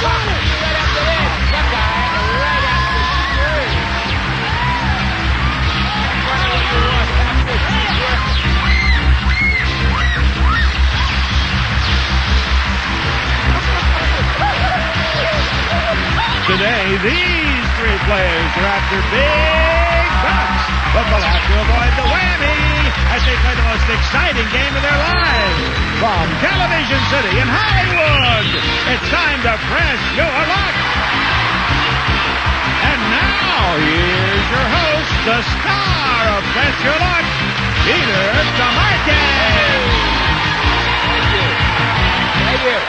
got it! Right after this. Buckeye, right after Screw. Today, these three players are after big bucks, but they'll have to avoid the whammy as they play the most exciting game of their lives. From Television City in Hollywood, it's time to press your luck. And now, here's your host, the star of Press Your Luck, Peter DeMarquez. Thank you.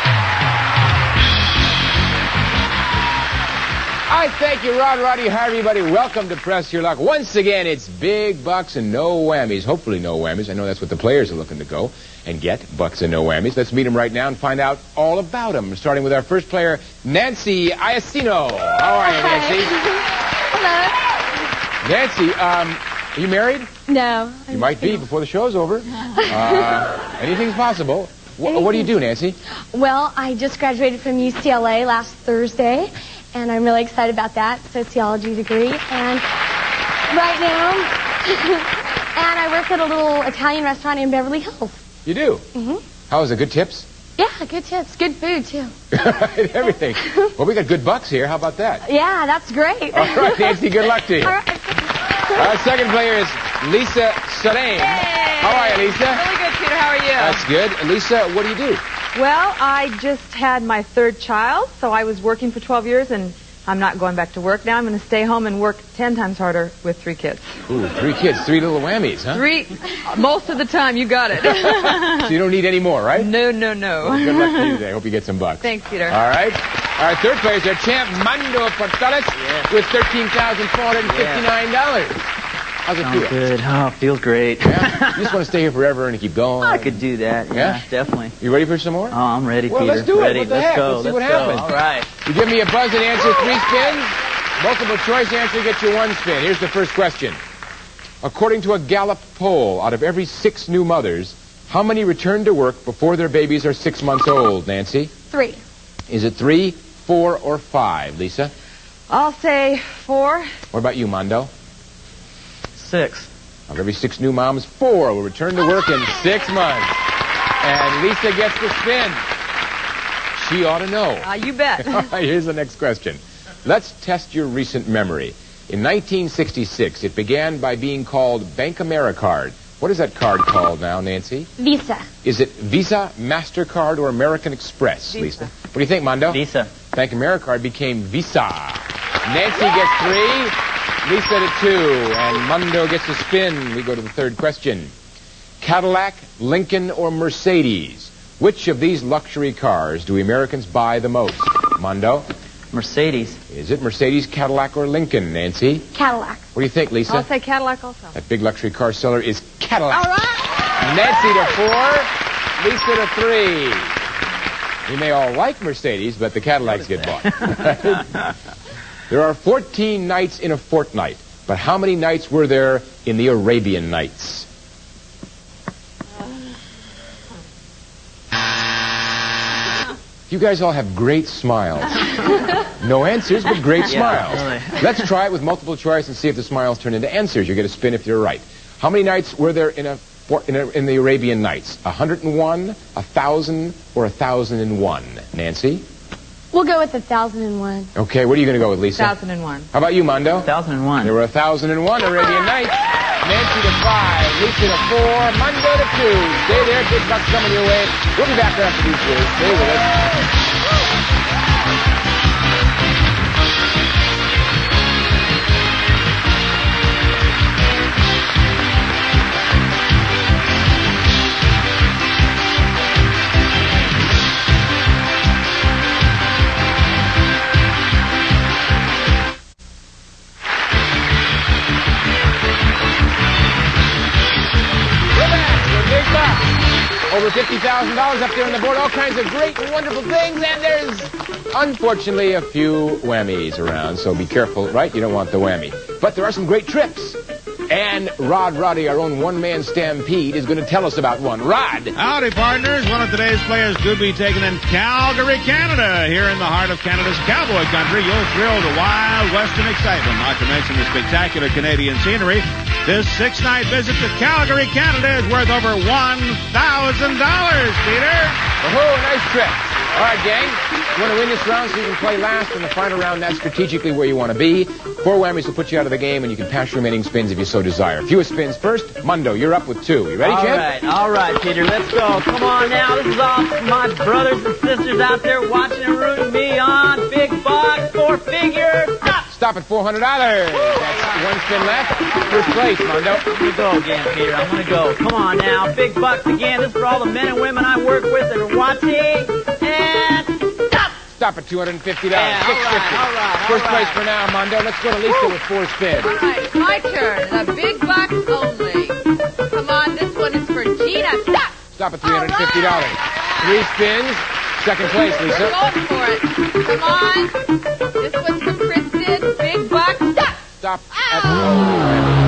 I thank you, Rod, Roddy, hi, everybody. Welcome to Press Your Luck. Once again, it's big bucks and no whammies. Hopefully no whammies. I know that's what the players are looking to go and get, bucks and no whammies. Let's meet them right now and find out all about them. Starting with our first player, Nancy Iacino. How are you, Nancy? Hello. Nancy, are you married? No. You might be before the show's over. Anything's possible. What do you do, Nancy? Well, I just graduated from UCLA last Thursday, and I'm really excited about that, sociology degree. And right now, and I work at a little Italian restaurant in Beverly Hills. You do? Mm-hmm. How is it? Good tips? Yeah, good tips. Good food, too. Everything. Well, we got good bucks here. How about that? Yeah, that's great. All right, Nancy, good luck to you. All right. Our second player is Lisa Serene. Hey. How are you, Lisa? Really good, Peter. How are you? That's good. Lisa, what do you do? Well, I just had my third child, so I was working for 12 years, and I'm not going back to work now. I'm going to stay home and work 10 times harder with 3 kids. Ooh, 3 kids, 3 little whammies, huh? 3, most of the time. You got it. So you don't need any more, right? No. Well, good luck to you today. Hope you get some bucks. Thanks, Peter. All right. Our third player is our champ, Mando Portales, with $13,459. How's it feel? Good. Oh, feels great. Yeah? You just want to stay here forever and keep going? I could do that. Yeah, definitely. You ready for some more? Oh, I'm ready, Well, Peter. let's do it. Ready. What the Let's heck? go. Let's see what go. happens. All right. You give me a buzz and answer, 3 spins. Multiple choice answer gets you 1 spin. Here's the first question. According to a Gallup poll, out of every 6 new mothers, how many return to work before their babies are 6 months old, Nancy? 3. Is it 3, 4, or 5, Lisa? I'll say 4. What about you, Mondo? 6. Of every 6 new moms, 4 will return to work in 6 months. And Lisa gets the spin. She ought to know. You bet. All right, here's the next question. Let's test your recent memory. In 1966, it began by being called Bank Americard. What is that card called now, Nancy? Visa. Is it Visa, MasterCard, or American Express, Visa. Lisa? What do you think, Mondo? Visa. Bank Americard became Visa. Nancy gets 3, Lisa to 2, and Mondo gets a spin. We go to the third question. Cadillac, Lincoln, or Mercedes? Which of these luxury cars do Americans buy the most? Mondo? Mercedes. Is it Mercedes, Cadillac, or Lincoln, Nancy? Cadillac. What do you think, Lisa? I'll say Cadillac also. That big luxury car seller is Cadillac. All right. Nancy to 4, Lisa to 3. We may all like Mercedes, but the Cadillacs get bought. There are 14 nights in a fortnight, but how many nights were there in the Arabian Nights? You guys all have great smiles. No answers, but great smiles. Really. Let's try it with multiple choice and see if the smiles turn into answers. You get a spin if you're right. How many nights were there in the Arabian Nights? 101, 1,000, or 1,001? Nancy? We'll go with 1,001. Okay, what are you going to go with, Lisa? 2001. How about you, Mondo? 2001. There were 1,001 Arabian Nights. Nancy to 5, Lisa to 4, Mondo to 2. Stay there, big bucks coming your way. We'll be back after these words. Stay with us. Over $50,000 up there on the board, all kinds of great and wonderful things, and there's, unfortunately, a few whammies around, so be careful, right? You don't want the whammy. But there are some great trips. And Rod Roddy, our own one-man stampede, is going to tell us about one. Rod! Howdy, partners. One of today's players could be taken in Calgary, Canada. Here in the heart of Canada's cowboy country, you'll thrill to wild western excitement, not to mention the spectacular Canadian scenery. This 6-night visit to Calgary, Canada is worth over $1,000, Peter. Oh, nice trip. All right, gang. You want to win this round so you can play last in the final round? That's strategically where you want to be. 4 whammies will put you out of the game, and you can pass your remaining spins if you so desire. Fewest spins first. Mundo, you're up with 2. You ready, champ? All right, Peter. Let's go. Come on now. This is all my brothers and sisters out there watching and rooting me on. Big bucks, 4 figures. Stop. Stop at $400. That's 1 spin left. First place, Mundo. I'm going to go again, Peter. I'm going to go. Come on now. Big bucks again. This is for all the men and women I work with that are watching. And stop. Stop at $250. Yeah, $650. all right. First place for now, Mundo. Let's go to Lisa with 4 spins. All right, my turn. The big bucks only. Come on, this one is for Gina. Stop. Stop at $350. 3 spins. Second place, We're Lisa. going for it. Come on. This one's for Kristen. Big bucks. Stop. Stop at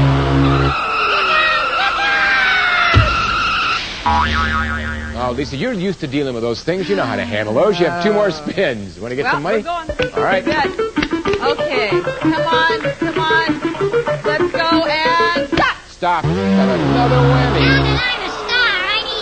Oh, Lisa, you're used to dealing with those things. You know how to handle those. You have 2 more spins. Want to get some money? We're going. All right. Good. Okay. Come on. Let's go and stop. Stop. And another whammy. Now that I'm a star,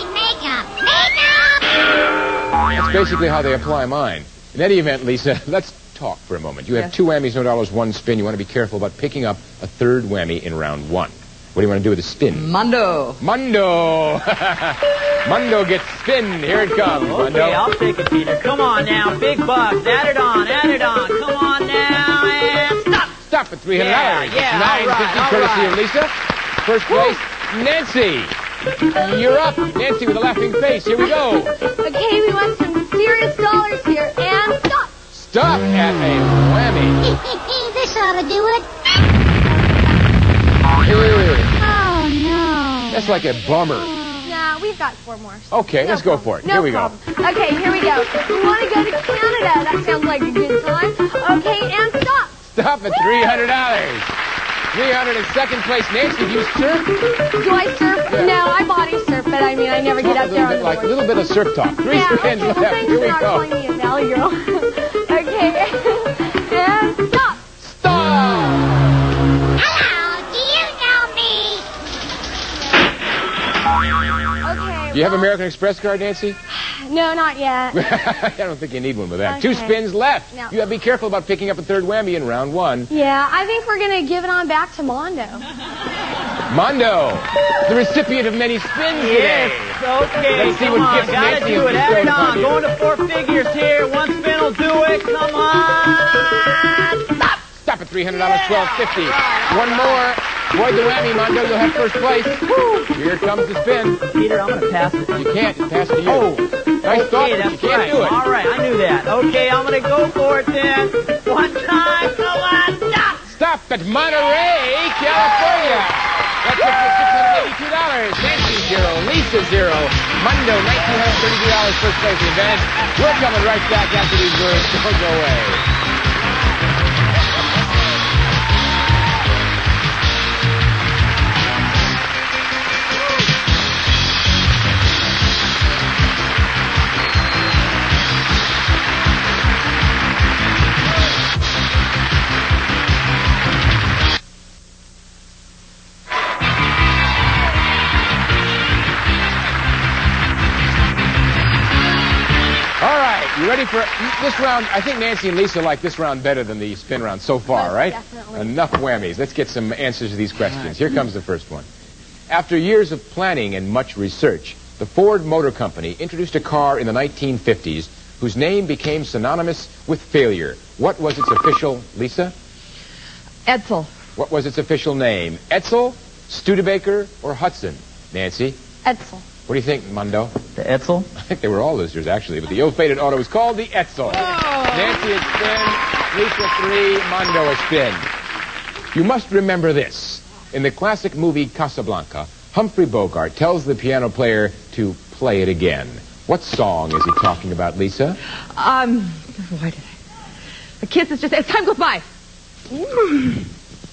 I need makeup. Makeup! That's basically how they apply mine. In any event, Lisa, let's talk for a moment. You have 2 whammies, no dollars, 1 spin. You want to be careful about picking up a 3rd whammy in round 1. What do you want to do with a spin? Mundo. Mundo! Mundo gets spin. Here it comes, Mundo. Okay, I'll take it, Peter. Come on now. Big bucks. Add it on. Come on now. And stop. Stop at $300. Yeah, It's $950 all courtesy right. of Lisa. First place, Nancy. You're up. Nancy with a laughing face. Here we go. Okay, we want some serious dollars here. And stop. Stop at a whammy. This ought to do it. Wait. Oh, no. That's like a bummer. Nah, we've got 4 more. Okay, let's go for it. Here we go. Okay, here we go. We want to go to Canada. That sounds like a good time. Okay, and stop. Stop at $300. 300 in second place. Nancy, do you surf? Do I surf? Yeah. No, I body surf, but I mean, I never get up there on the Like a board. little bit of surf talk. 3 Yeah, spins okay, well, left. thanks Here for we not go. calling me a valley girl. Okay, and stop. Stop! Hello, do you know me? Okay. Do you have an American Express card, Nancy? No, not yet. I don't think you need one with that. Okay. 2 spins left. No. You have to be careful about picking up a 3rd whammy in round 1. Yeah, I think we're going to give it on back to Mondo. Mondo, the recipient of many spins today. Yes, okay. Let's see Come what on, gifts gotta Nancy do has it. Add it bestowed on. upon you. Going to 4 figures here. 1 spin will do it. Come on. Stop. Stop at $300, $12.50. One more. Avoid the whammy, Mondo. You'll have first place. Here comes the spin. Peter, I'm going to pass it. You can't. It passed to you. Oh, Nice thought, okay, but you that's can't right. do it. All right, I knew that. Okay, I'm going to go for it then. 1 time. Come on. Stop. Stop at Monterey, California. That puts you $682. Nancy 0, Lisa 0, Mundo $1,932 first place in the event. We're coming right back after these words. Don't go away. You ready for this round? I think Nancy and Lisa like this round better than the spin round so far, Most right? definitely. Enough whammies. Let's get some answers to these questions. Here comes the first one. After years of planning and much research, the Ford Motor Company introduced a car in the 1950s whose name became synonymous with failure. What was its official, Lisa? Edsel. What was its official name? Edsel, Studebaker, or Hudson? Nancy? Edsel. What do you think, Mundo? The Edsel. I think they were all losers, actually, but the ill-fated auto was called the Edsel. Nancy a spin, Lisa 3, Mondo a spin. You must remember this. In the classic movie Casablanca, Humphrey Bogart tells the piano player to play it again. What song is he talking about, Lisa? Why did I? The kiss is just, as time goes by.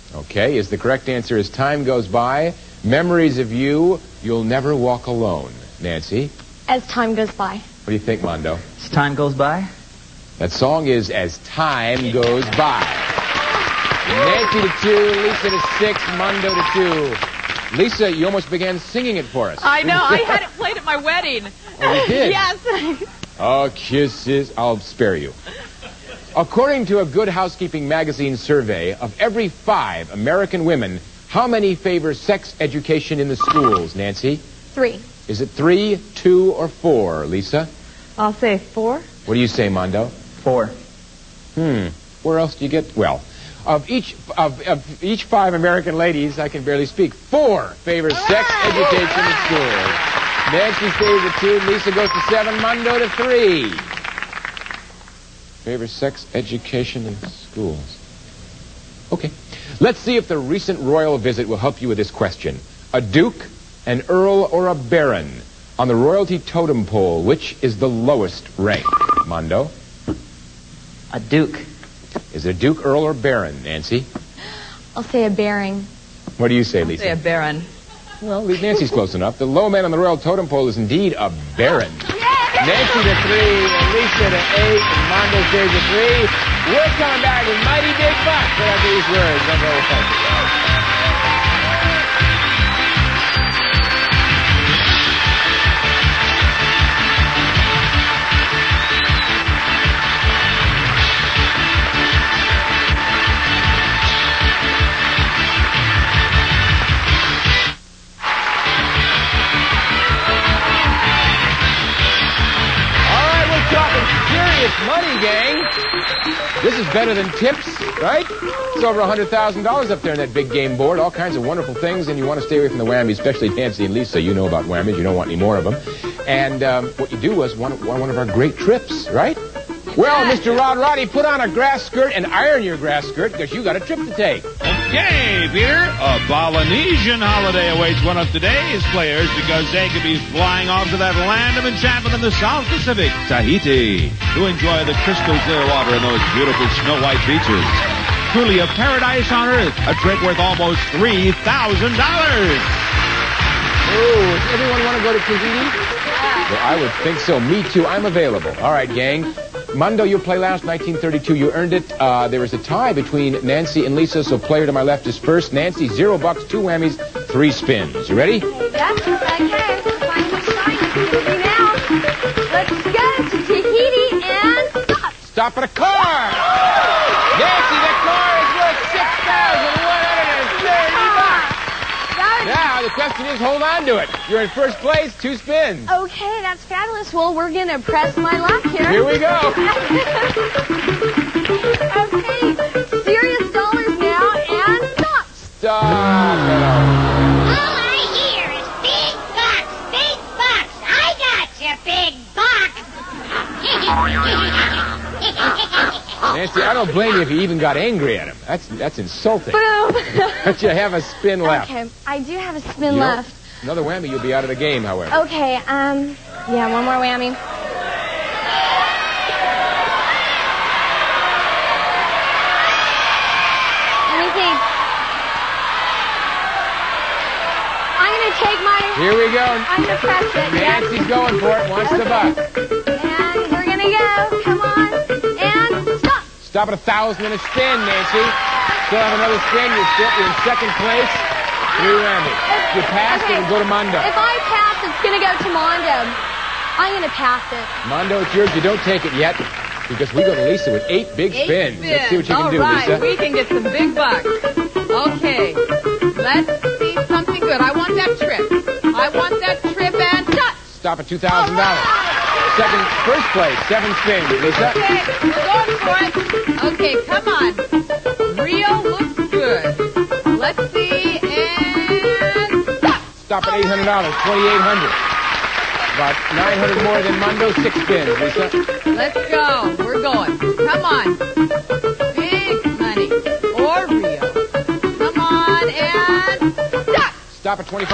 Okay, is the correct answer as time goes by, memories of you, you'll never walk alone. Nancy, As time goes by. what do you think, Mondo? As time goes by? That song is As Time Goes By. Nancy to 2, Lisa to 6, Mondo to 2. Lisa, you almost began singing it for us. I know. I had it played at my wedding. Oh, you did? Yes. Oh, kisses. I'll spare you. According to a Good Housekeeping magazine survey, of every 5 American women, how many favor sex education in the schools, Nancy? 3. Is it 3, 2, or 4, Lisa? I'll say 4. What do you say, Mondo? 4. Where else do you get? Well, of each 5 American ladies, I can barely speak, 4 favor sex education in schools. Nancy stays at 2, Lisa goes to 7, Mondo to 3. Favor sex education in schools. Okay. Let's see if the recent royal visit will help you with this question. A duke, an earl, or a baron? On the royalty totem pole, which is the lowest rank? Mondo? A duke. Is it a duke, earl, or baron, Nancy? I'll say a bearing. What do you say, Lisa? Say a baron. Well, Nancy's close enough. The low man on the royal totem pole is indeed a baron. Nancy to 3, Lisa to 8, and Mondo stays at 3. We're coming back with Mighty Big Bucks right after these words. Don't go away. Serious money, gang. This is better than tips, right? It's over $100,000 up there on that big game board. All kinds of wonderful things, and you want to stay away from the whammies, especially Nancy and Lisa. You know about whammies. You don't want any more of them. And what you do was one of our great trips, right? Well, Mr. Rod Roddy, put on a grass skirt and iron your grass skirt because you got a trip to take. Okay, Peter, a Polynesian holiday awaits one of today's players because they could be flying off to that land of enchantment in the South Pacific, Tahiti, to enjoy the crystal clear water and those beautiful snow-white beaches. Truly a paradise on earth, a trip worth almost $3,000. Oh, does everyone want to go to Tahiti? Well, I would think so. Me too. I'm available. All right, gang. Mondo, you play last, 1932. You earned it. There was a tie between Nancy and Lisa, so player to my left is first. Nancy, $0, 2 whammies, 3 spins. You ready? Yes, okay. Finally starting now. Let's go to Tahiti and stop. Stop at a car. Nancy, that car is worth $6,130. Now, the question is, hold on to it. You're in first place, 2 spins. Okay, that's fabulous. Well, we're going to press my luck here. Here we go. Okay, serious dollars now, and stop. Stop. All I hear is big bucks, big bucks. I got you, big bucks. Nancy, I don't blame you if you even got angry at him. That's insulting. Boom. But you have a spin left. Okay, I do have a spin You know, left. Another whammy, you'll be out of the game, however. Okay, yeah, one more whammy. Let me think. I'm going to take my... Here we go. I'm going to press it. Yes. Nancy's going for it. Wants the buck. And we're going to go. Come on. And stop. Stop at 1,000 and a spin, Nancy. Still have another spin. You're in second place. 3 whammies. If you pass, Okay. it'll go to Mondo. If I pass, it's going to go to Mondo. I'm going to pass it. Mondo, it's yours. You don't take it yet because we go to Lisa with 8 big spins. Let's see what you can do, All right, Lisa. we can get some big bucks. Okay, let's see something good. I want that trip. I want that trip and touch. Stop at $2,000. First place, 7 spins, Lisa. Okay, we're going for it. Okay, come on. Rio looks good. Let's see, and stop. Stop at $800, $2,800. About 900 more than Mondo, 6 spins, Lisa. Let's go. We're going. Come on. Big money. Or Rio. Come on, and stop. Stop at $2,500, $5,300,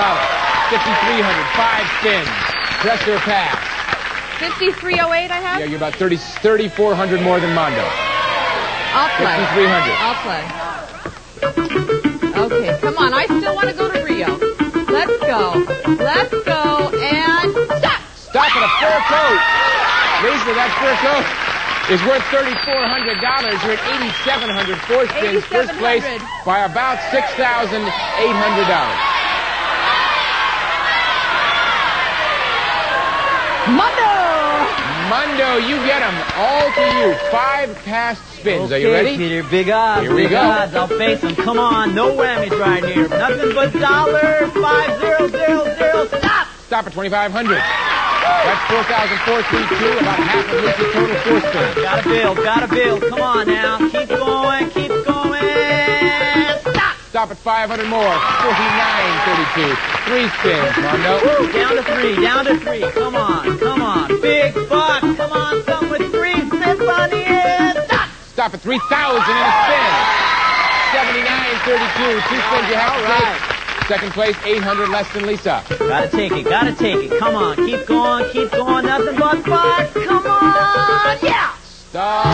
5 spins. Press or pass. 5308 I have? Yeah, you're about 3,400 more than Mondo. I'll play. 5,300. I'll play. I still want to go to Rio. Let's go. Let's go. And stop. Stop at a fur coat. Lisa, that fur coat is worth $3,400. You're at $8,700. Four spins. First place by about $6,800. Mundo, you get them. All to you. 5 past spins. Are you ready? Peter, big odds. Here we big go. odds. I'll face them. Come on, no whammies right here. Nothing but $5,000. Stop. Stop at $2,500. That's $4,432. About half of Lisa's total 4 spins. Gotta build. Come on now. Keep going. Stop. Stop at $500 more. $49.32. 3 spins, Mondo. Woo, down to 3. Come on. Big buck. Come on, something with 3 cents on the end. Stop at $3,000 in a spin. $79.32. 2 spins you have to take. Second place, $800 less than Lisa. Gotta take it. Come on, keep going. Nothing but 5. Come on, yeah. Stop.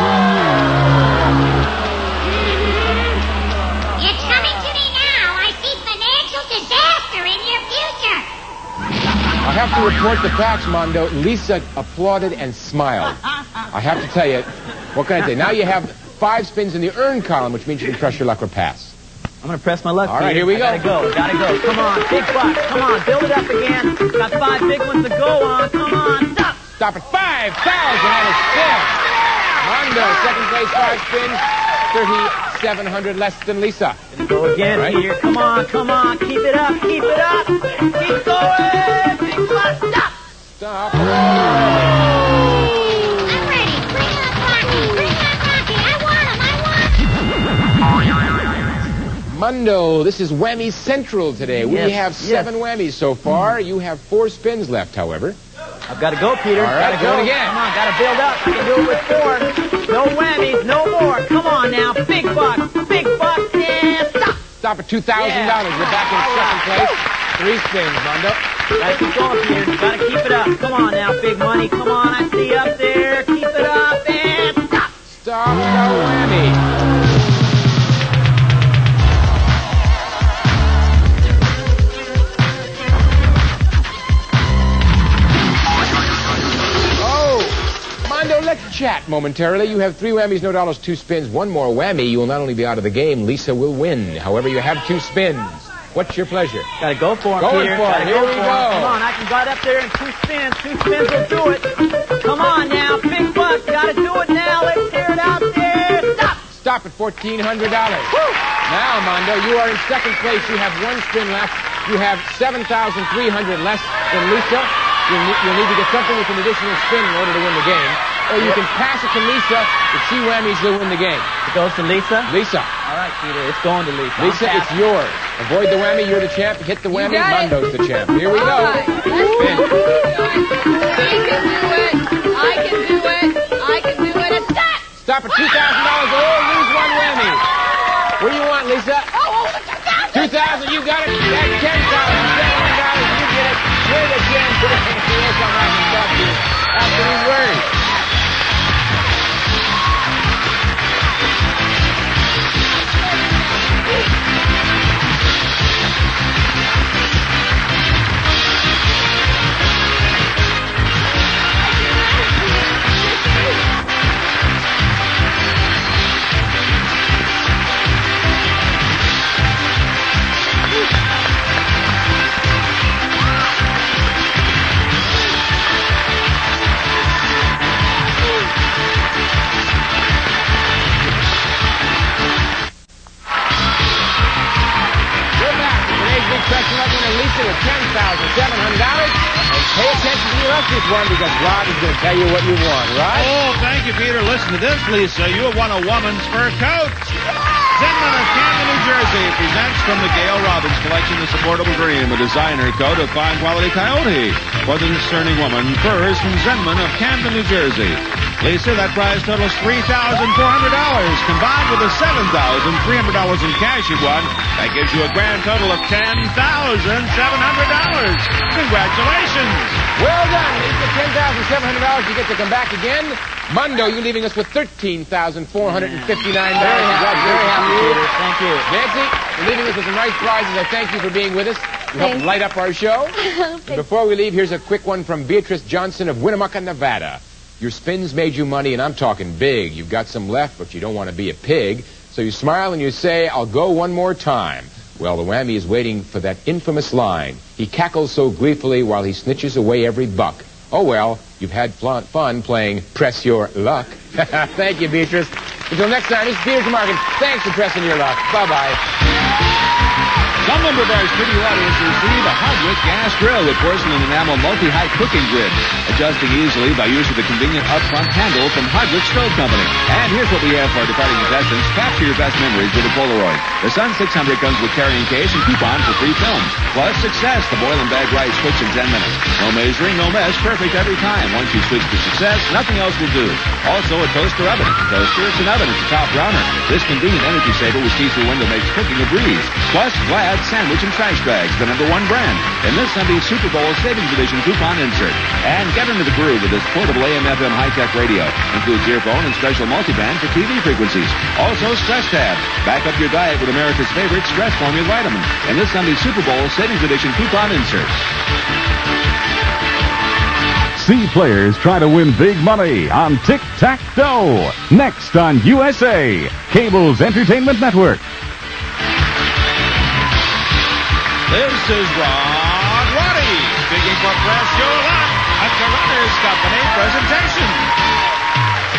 It's coming to me now. I see financial disaster in your future. I have to report the facts, Mondo. Lisa applauded and smiled. I have to tell you, what can I say? Now you have 5 spins in the earn column, which means you can press your luck or pass. I'm going to press my luck. All right, here we go. Gotta go. Come on, big bucks. Come on, build it up again. Got 5 big ones to go on. Come on, stop. Stop at $5,000 on a spin. Mondo, second place, 5 spins, $3,700 less than Lisa. Gonna go again, Right. Peter. Come on. Keep it up. Keep going. Big bucks, stop. Stop. I'm ready. Bring on Rocky. I want him. Mondo, this is Whammy Central today. We Yes, have 7 whammies so far. You have 4 spins left, however. I've got to go, Peter. All right, gotta do go it again. Come on, gotta build up. I can do it with 4. No whammies, no more. Come on now, big bucks, and stop. Stop at $2,000. Yeah. You're back in second place. 3 spins, Mondo. Gotta keep going, Peter. Gotta keep it up. Come on now, big money. Come on, I see you up there. Keep it up and stop. Stop the whammy. Let's chat momentarily. You have 3 whammies, no dollars, 2 spins. 1 more whammy, you will not only be out of the game, Lisa will win. However, you have 2 spins. What's your pleasure? Gotta go for it, Going Peter. for it. Here we go. Come on, I can get up there in 2 spins. 2 spins will do it. Come on now, big bucks. Gotta do it now. Let's hear it out there. Stop. Stop at $1,400. Now, Mondo, you are in second place. You have 1 spin left. You have $7,300 less than Lisa. You'll need to get something with an additional spin in order to win the game. Or you can pass it to Lisa. With 2 whammies, you'll win the game. It goes to Lisa? Lisa. All right, Peter, it's going to Lisa. Lisa, it's yours. Avoid the whammy. You're the champ. Hit the whammy. Mondo's the champ. Here we go. All right. Let's Spin. go. I can do it. And stop. Stop at $2,000 or lose 1 whammy. What do you want, Lisa? $2,000. You got it. That's $10,000. $700. You get it. You're the champ. We'll come back and talk to you after these words. Lisa with $10,700. And pay attention to your this one because Rod is going to tell you what you want, right? Oh, thank you, Peter. Listen to this, Lisa. You have won a woman's fur coat. Zenman of Camden, New Jersey presents from the Gail Robbins collection the Supportable Dream, a designer coat of fine quality coyote for the discerning woman. Furs from Zenman of Camden, New Jersey. Lisa, that prize totals $3,400, combined with the $7,300 in cash you won. That gives you a grand total of $10,700. Congratulations! Well done. It's the $10,700. You get to come back again. Mundo, you're leaving us with $13,459. Very happy, Peter. Thank you. Nancy, you're leaving us with some nice prizes. I thank you for being with us. You helped light up our show. And before we leave, here's a quick one from Beatrice Johnson of Winnemucca, Nevada. Your spins made you money, and I'm talking big. You've got some left, but you don't want to be a pig. So you smile and you say, I'll go one more time. Well, the whammy is waiting for that infamous line. He cackles so gleefully while he snitches away every buck. Oh, well, you've had fun playing Press Your Luck. Thank you, Beatrice. Until next time, this is Peter Tomarken. Thanks for pressing your luck. Bye-bye. Some lumber bars pretty audiences receive a Hardwick gas grill with porcelain enamel multi-height cooking grid, adjusting easily by use of the convenient upfront handle from Hardwick Stove Company. And here's what we have for our departing contestants. Capture your best memories with a Polaroid. The Sun 600 comes with carrying case and coupon for free films. Plus success, the boil and bag rice cooks in 10 minutes. No measuring, no mess, perfect every time. Once you switch to success, nothing else will do. Also a toaster oven. Toaster, it's an oven, it's a top browner. This convenient energy saver with see-through window makes cooking a breeze. Plus Glad sandwich and trash bags, the #1 brand. In this Sunday's Super Bowl Savings Edition coupon insert. And get into the groove with this portable AM/FM high-tech radio. Includes earphone and special multiband for TV frequencies. Also Stress Tab. Back up your diet with America's favorite stress formula vitamin. In this Sunday's Super Bowl Savings Edition coupon insert. C players try to win big money on Tic-Tac-Dough. Next on USA, Cable's Entertainment Network. This is Rod Roddy, speaking for Press Your Luck, a Runners Company presentation.